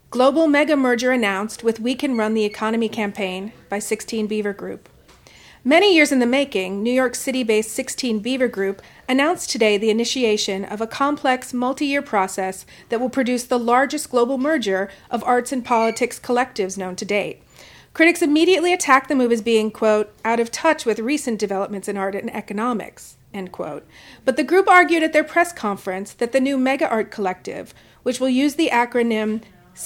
Global mega merger announced with We Can Run the Economy campaign by 16 Beaver Group. Many years in the making, New York City-based 16 Beaver Group announced today the initiation of a complex multi-year process that will produce the largest global merger of arts and politics collectives known to date. Critics immediately attacked the move as being, quote, out of touch with recent developments in art and economics, end quote. But the group argued at their press conference that the new Mega Art Collective, which will use the acronym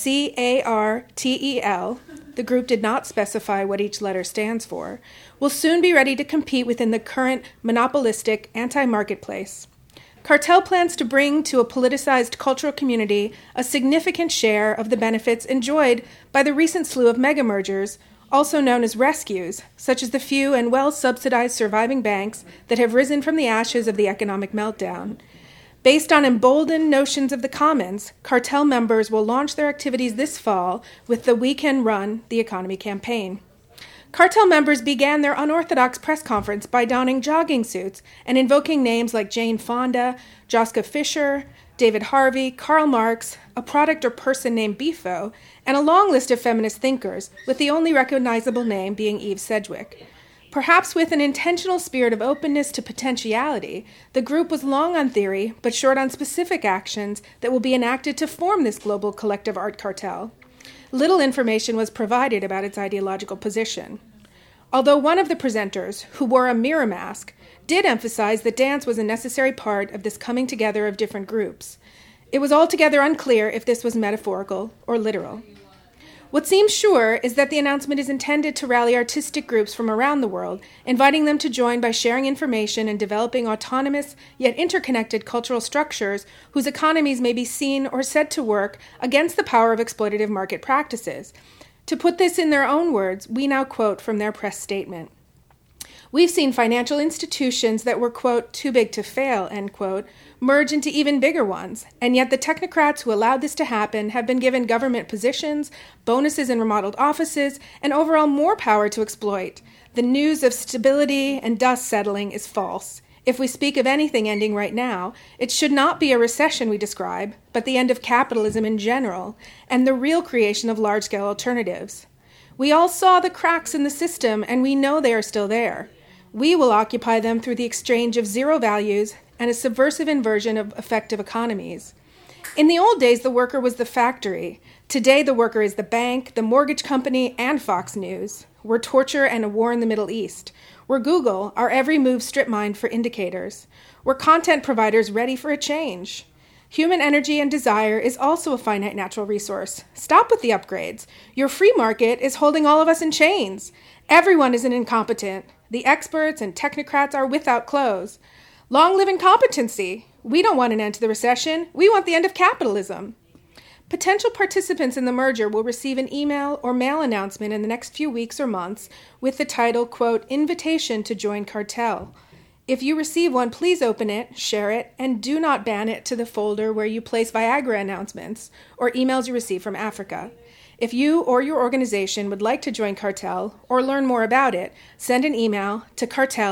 CARTEL, the group did not specify what each letter stands for, will soon be ready to compete within the current monopolistic anti-marketplace. Cartel plans to bring to a politicized cultural community a significant share of the benefits enjoyed by the recent slew of mega mergers, also known as rescues, such as the few and well-subsidized surviving banks that have risen from the ashes of the economic meltdown. Based on emboldened notions of the commons, cartel members will launch their activities this fall with the We Can Run the Economy campaign. Cartel members began their unorthodox press conference by donning jogging suits and invoking names like Jane Fonda, Joschka Fischer, David Harvey, Karl Marx, a product or person named Bifo, and a long list of feminist thinkers, with the only recognizable name being Eve Sedgwick. Perhaps with an intentional spirit of openness to potentiality, the group was long on theory, but short on specific actions that will be enacted to form this global collective art cartel. Little information was provided about its ideological position. Although one of the presenters, who wore a mirror mask, did emphasize that dance was a necessary part of this coming together of different groups, it was altogether unclear if this was metaphorical or literal. What seems sure is that the announcement is intended to rally artistic groups from around the world, inviting them to join by sharing information and developing autonomous yet interconnected cultural structures whose economies may be seen or said to work against the power of exploitative market practices. To put this in their own words, we now quote from their press statement. We've seen financial institutions that were, quote, too big to fail, end quote, merge into even bigger ones, and yet the technocrats who allowed this to happen have been given government positions, bonuses in remodeled offices, and overall more power to exploit. The news of stability and dust settling is false. If we speak of anything ending right now, it should not be a recession we describe, but the end of capitalism in general, and the real creation of large-scale alternatives. We all saw the cracks in the system, and we know they are still there. We will occupy them through the exchange of zero values and a subversive inversion of effective economies. In the old days, the worker was the factory. Today, the worker is the bank, the mortgage company, and Fox News. We're torture and a war in the Middle East. We're Google, our every move strip-mined for indicators. We're content providers ready for a change. Human energy and desire is also a finite natural resource. Stop with the upgrades. Your free market is holding all of us in chains. Everyone is an incompetent. The experts and technocrats are without clothes. Long live incompetency. We don't want an end to the recession. We want the end of capitalism. Potential participants in the merger will receive an email or mail announcement in the next few weeks or months with the title, quote, Invitation to Join Cartel. If you receive one, please open it, share it, and do not ban it to the folder where you place Viagra announcements or emails you receive from Africa. If you or your organization would like to join Cartel or learn more about it, send an email to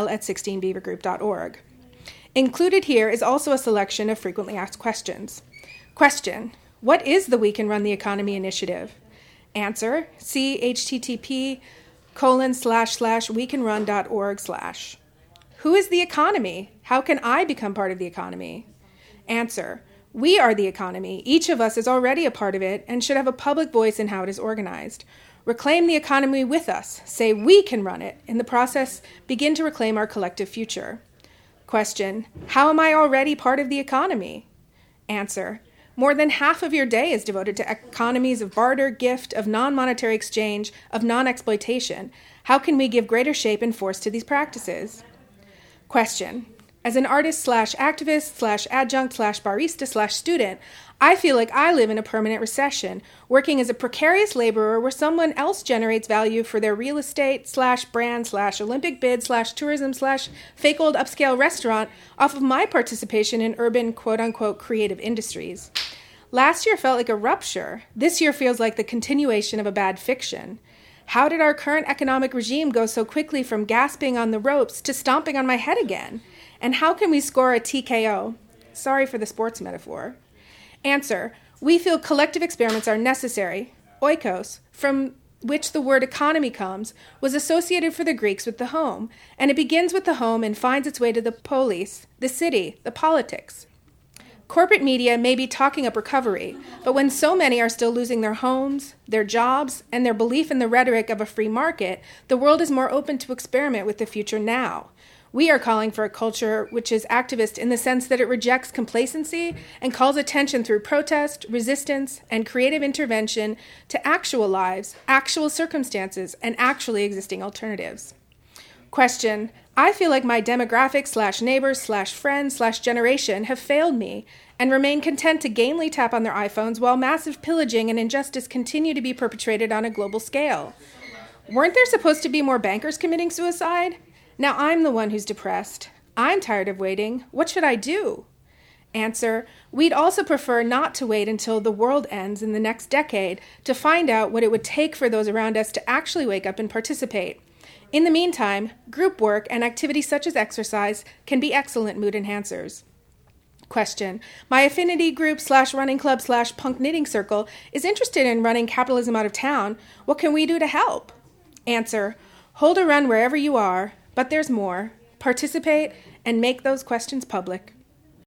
cartel@16beavergroup.org. Included here is also a selection of frequently asked questions. Question: what is the We Can Run the Economy initiative? Answer: see http://wecanrun.org/. Who is the economy? How can I become part of the economy? Answer: we are the economy. Each of us is already a part of it and should have a public voice in how it is organized. Reclaim the economy with us. Say we can run it. In the process, begin to reclaim our collective future. Question: how am I already part of the economy? Answer: more than half of your day is devoted to economies of barter, gift, of non-monetary exchange, of non-exploitation. How can we give greater shape and force to these practices? Question: as an artist/activist/adjunct/barista/student, I feel like I live in a permanent recession, working as a precarious laborer where someone else generates value for their real estate/brand/Olympic bid/tourism/fake old upscale restaurant off of my participation in urban quote-unquote creative industries. Last year felt like a rupture. This year feels like the continuation of a bad fiction. How did our current economic regime go so quickly from gasping on the ropes to stomping on my head again? And how can we score a TKO? Sorry for the sports metaphor. Answer: We feel collective experiments are necessary. Oikos, from which the word economy comes, was associated for the Greeks with the home, and it begins with the home and finds its way to the polis, the city, the politics. Corporate media may be talking up recovery, but when so many are still losing their homes, their jobs, and their belief in the rhetoric of a free market, the world is more open to experiment with the future now. We are calling for a culture which is activist in the sense that it rejects complacency and calls attention through protest, resistance, and creative intervention to actual lives, actual circumstances, and actually existing alternatives. Question: I feel like my demographics/neighbors/friends/generation have failed me and remain content to gamely tap on their iPhones while massive pillaging and injustice continue to be perpetrated on a global scale. Weren't there supposed to be more bankers committing suicide? Now I'm the one who's depressed. I'm tired of waiting. What should I do? Answer: we'd also prefer not to wait until the world ends in the next decade to find out what it would take for those around us to actually wake up and participate. In the meantime, group work and activities such as exercise can be excellent mood enhancers. Question: my affinity group/running club/punk knitting circle is interested in running capitalism out of town. What can we do to help? Answer: hold a run wherever you are, but there's more. Participate and make those questions public.